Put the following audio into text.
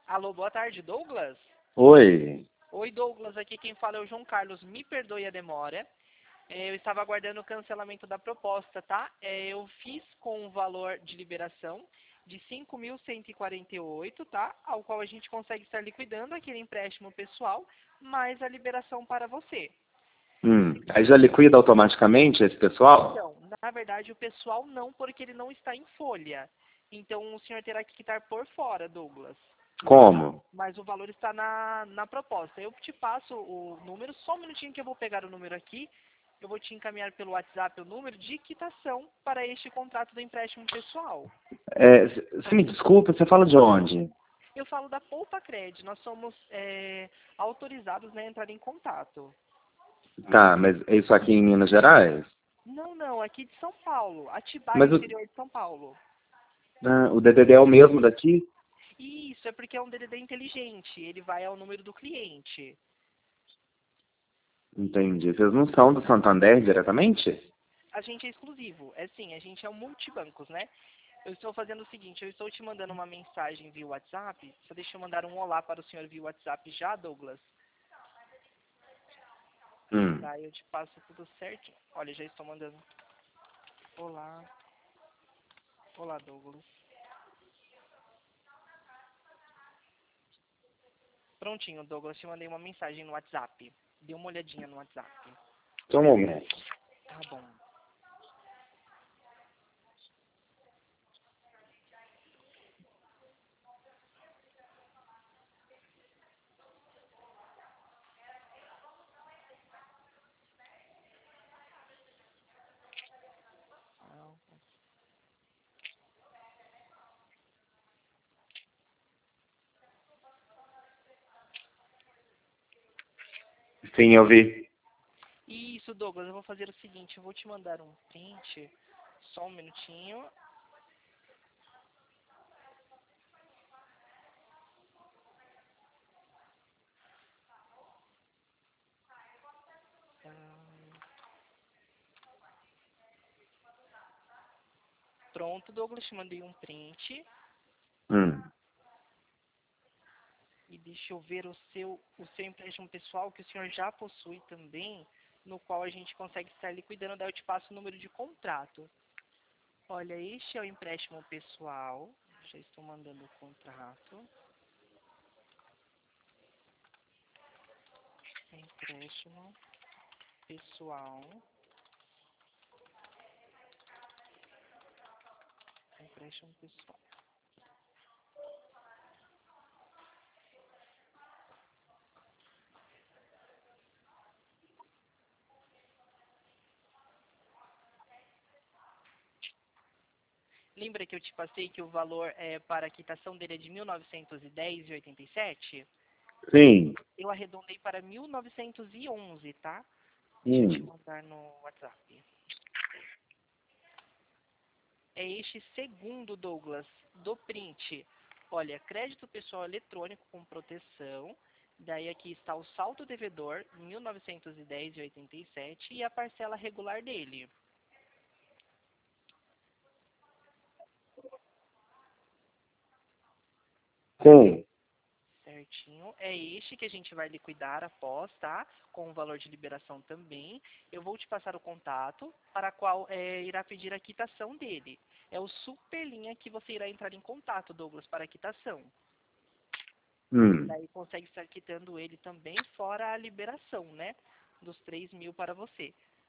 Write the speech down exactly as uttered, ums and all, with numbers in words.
Alô, boa tarde, Douglas? Oi. Oi, Douglas, aqui quem fala é o João Carlos. Me perdoe a demora. É, Eu estava aguardando o cancelamento da proposta, tá? É, Eu fiz com o valor de liberação de cinco mil cento e quarenta e oito, tá? Ao qual a gente consegue estar liquidando aquele empréstimo pessoal, mais a liberação para você. Hum. Aí já liquida automaticamente esse pessoal? Então, na verdade, o pessoal não, porque ele não está em folha. Então, o senhor terá que quitar por fora, Douglas. Como? Mas o valor está na, na proposta. Eu te passo o número, só um minutinho que eu vou pegar o número aqui. Eu vou te encaminhar pelo WhatsApp o número de quitação para este contrato do empréstimo pessoal. É, c- você me desculpa, você fala de onde? Eu falo da Poupa Cred. Nós somos é, autorizados, né, a entrar em contato. Tá, mas é isso aqui em Minas Gerais? Não, não, aqui de São Paulo. Atibaia, Mas o, interior de São Paulo. ah, o D D D é o mesmo daqui? Isso, é porque é um D D D inteligente. Ele vai ao número do cliente. Entendi. Vocês não são do Santander diretamente? A gente é exclusivo. É sim, a gente é um multibancos, né? Eu estou fazendo o seguinte, eu estou te mandando uma mensagem via WhatsApp. Só deixa eu mandar um olá para o senhor via WhatsApp já, Douglas. Hum. Daí eu te passo tudo certo. Olha, já estou mandando. Olá. Olá, Douglas. Prontinho, Douglas, te mandei uma mensagem no WhatsApp. Dê uma olhadinha no WhatsApp. Só um momento. Tá bom. Sim, eu vi. Isso, Douglas, eu vou fazer o seguinte, eu vou te mandar um print. Só um minutinho. Hum, Pronto, Douglas, te mandei um print. Hum. E deixa eu ver o seu, o seu empréstimo pessoal, que o senhor já possui também, no qual a gente consegue estar liquidando, daí eu te passo o número de contrato. Olha, este é o empréstimo pessoal, já estou mandando o contrato. Empréstimo pessoal, empréstimo pessoal. Lembra que eu te passei que o valor é, para a quitação dele é de mil novecentos e dez e oitenta e sete? Sim. Eu arredondei para mil novecentos e onze, tá? Deixa eu te Hum. mandar no WhatsApp. É este segundo, Douglas, do print. Olha, crédito pessoal eletrônico com proteção. Daí aqui está o saldo devedor, mil novecentos e dez e oitenta e sete, e a parcela regular dele. Sim. Certinho. É este que a gente vai liquidar após, tá? Com o valor de liberação também. Eu vou te passar o contato para qual é, irá pedir a quitação dele. É o Superlinha que você irá entrar em contato, Douglas, para a quitação. Hum. Daí consegue estar quitando ele também, fora a liberação, né? Dos três mil para você.